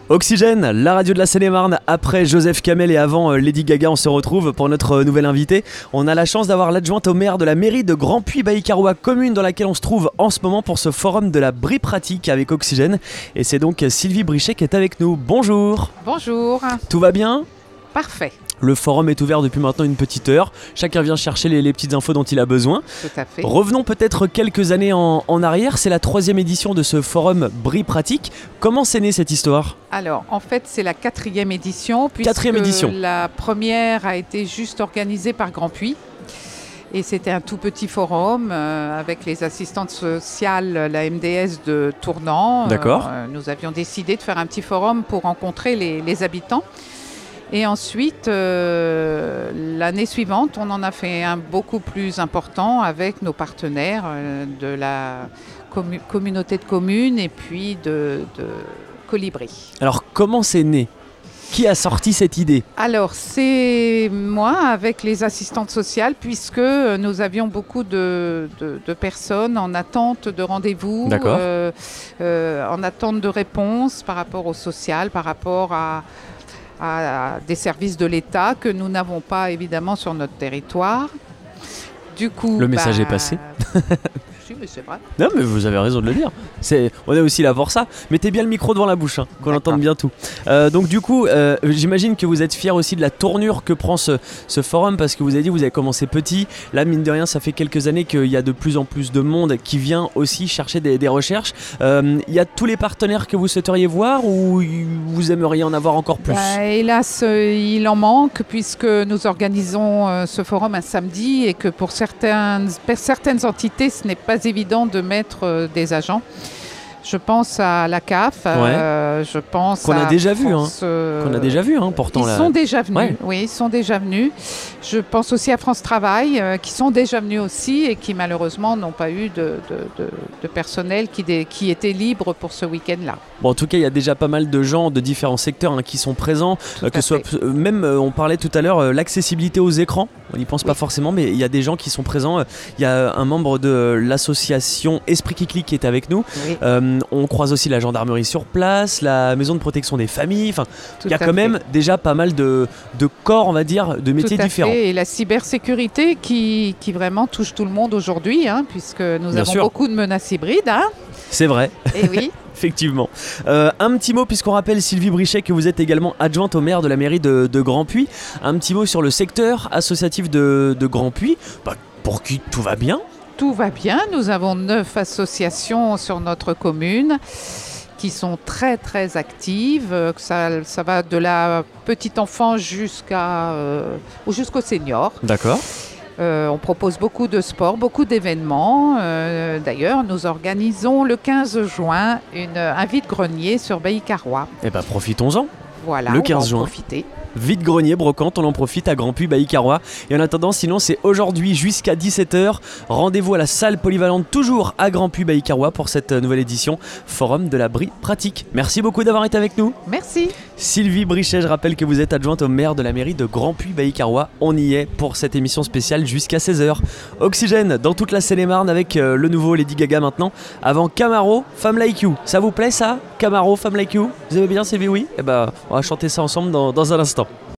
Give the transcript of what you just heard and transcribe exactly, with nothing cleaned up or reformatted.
Oxygène, la radio de la Seine-et-Marne, après Joseph Kamel et avant Lady Gaga, on se retrouve pour notre nouvelle invitée. On a la chance d'avoir l'adjointe au maire de la mairie de Grand-Puy-Bailly-Carrois, commune dans laquelle on se trouve en ce moment pour ce forum de la brie pratique avec Oxygène. Et c'est donc Sylvie Brichet qui est avec nous. Bonjour. Bonjour. Tout va bien ? Parfait. Le forum est ouvert depuis maintenant une petite heure. Chacun vient chercher les, les petites infos dont il a besoin. Tout à fait. Revenons peut-être quelques années en, en arrière. C'est la troisième édition de ce forum Brie Pratique. Comment s'est née cette histoire ? Alors, en fait, c'est la quatrième édition. Puisque Quatrième édition. La première a été juste organisée par Grand-Puy. Et c'était un tout petit forum euh, avec les assistantes sociales, la M D S de Tournant. D'accord. Euh, nous avions décidé de faire un petit forum pour rencontrer les, les habitants. Et ensuite, euh, l'année suivante, on en a fait un beaucoup plus important avec nos partenaires euh, de la commu- communauté de communes et puis de, de Colibri. Alors, comment c'est né ? Qui a sorti cette idée ? Alors, c'est moi avec les assistantes sociales, puisque nous avions beaucoup de, de, de personnes en attente de rendez-vous, euh, euh, en attente de réponses par rapport au social, par rapport à... à des services de l'État que nous n'avons pas évidemment sur notre territoire. Du coup, le message bah... est passé. Si, mais c'est vrai. Non, mais vous avez raison de le dire. C'est... On est aussi là pour ça. Mettez bien le micro devant la bouche, hein, qu'on D'accord. entende bien tout. Euh, donc du coup, euh, j'imagine que vous êtes fiers aussi de la tournure que prend ce, ce forum, parce que vous avez dit que vous avez commencé petit. Là, mine de rien, ça fait quelques années qu'il y a de plus en plus de monde qui vient aussi chercher des, des recherches. Euh, il y a tous les partenaires que vous souhaiteriez voir, ou vous aimeriez en avoir encore plus ? Bah, hélas, euh, il en manque, puisque nous organisons euh, ce forum un samedi et que pour certaines, pour certaines entités, ce n'est pas évident de mettre euh, des agents. Je pense à la C A F, ouais. euh, je pense qu'on à a déjà vu, hein. euh, qu'on a déjà vu, hein, pourtant. Ils là. sont déjà venus, ouais. oui, ils sont déjà venus. Je pense aussi à France Travail, euh, qui sont déjà venus aussi et qui malheureusement n'ont pas eu de, de, de, de personnel qui, dé, qui était libre pour ce week-end-là. Bon, en tout cas, il y a déjà pas mal de gens de différents secteurs hein, qui sont présents, euh, que ce soit euh, même, euh, on parlait tout à l'heure, euh, l'accessibilité aux écrans. On n'y pense oui. pas forcément, mais il y a des gens qui sont présents. Il y a un membre de l'association Esprit qui clique qui est avec nous. Oui. Euh, on croise aussi la gendarmerie sur place, la maison de protection des familles. Enfin, il y a quand fait. même déjà pas mal de, de corps, on va dire, de métiers tout à différents. Fait. Et la cybersécurité qui, qui vraiment touche tout le monde aujourd'hui, hein, puisque nous Bien avons sûr. beaucoup de menaces hybrides. Hein. C'est vrai. Et oui. Effectivement. Euh, un petit mot, puisqu'on rappelle Sylvie Brichet que vous êtes également adjointe au maire de la mairie de, de Grand-Puy. Un petit mot sur le secteur associatif de, de Grand-Puy. Bah, pour qui tout va bien ? Tout va bien. Nous avons neuf associations sur notre commune qui sont très très actives. Ça, ça va de la petite enfant jusqu'à, euh, jusqu'aux seniors. D'accord. Euh, on propose beaucoup de sports, beaucoup d'événements. Euh, d'ailleurs, nous organisons le quinze juin une, un vide-grenier sur Bailly-Carrois. Eh bien, profitons-en. Voilà, le quinze on va en juin. profiter. Vide-grenier, brocante, on en profite à Grand-Puy-Bailly-Carrois. Et en attendant, sinon, c'est aujourd'hui jusqu'à dix-sept heures. Rendez-vous à la salle polyvalente, toujours à Grand-Puy-Bailly-Carrois pour cette nouvelle édition Forum de la brie pratique. Merci beaucoup d'avoir été avec nous. Merci. Sylvie Brichet, je rappelle que vous êtes adjointe au maire de la mairie de Grand-Puy-Bailly-Carrois. On y est pour cette émission spéciale jusqu'à seize heures. Oxygène dans toute la Seine-et-Marne avec euh, le nouveau Lady Gaga maintenant. Avant Camaro, Femme Like You. Ça vous plaît ça ? Camaro, Femme Like You ? Vous aimez bien Sylvie ? Oui ? Eh ben, on va chanter ça ensemble dans, dans un instant.